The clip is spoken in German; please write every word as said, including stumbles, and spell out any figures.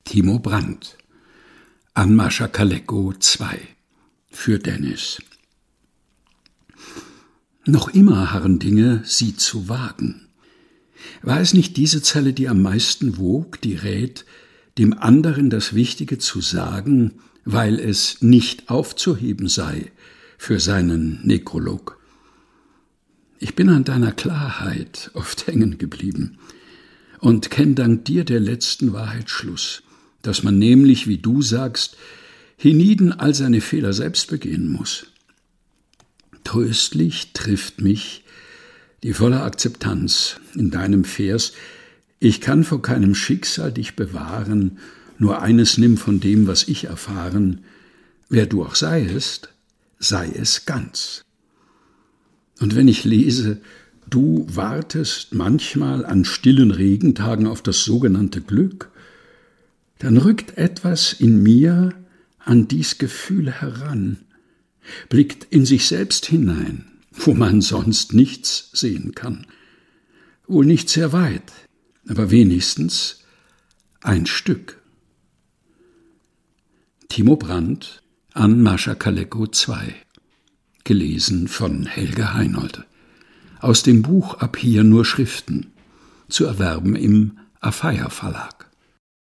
Timo Brandt. An Mascha Kaleko zwei. Für Dennis. Noch immer harren Dinge, sie zu wagen. War es nicht diese Zelle, die am meisten wog, die rät, dem anderen das Wichtige zu sagen, weil es nicht aufzuheben sei für seinen Nekrolog? Ich bin an deiner Klarheit oft hängen geblieben und kenn dank dir der letzten Wahrheit Schluss, dass man nämlich, wie du sagst, hienieden all seine Fehler selbst begehen muss. Tröstlich trifft mich die volle Akzeptanz in deinem Vers: Ich kann vor keinem Schicksal dich bewahren, nur eines nimm von dem, was ich erfahren, wer du auch seiest, sei es ganz. Und wenn ich lese, du wartest manchmal an stillen Regentagen auf das sogenannte Glück, dann rückt etwas in mir an dies Gefühl heran, blickt in sich selbst hinein, wo man sonst nichts sehen kann. Wohl nicht sehr weit, aber wenigstens ein Stück. Timo Brandt an Mascha Kaleko zwei. Gelesen von Helge Heinold. Aus dem Buch Ab hier nur Schriften. Zu erwerben im Afeier Verlag.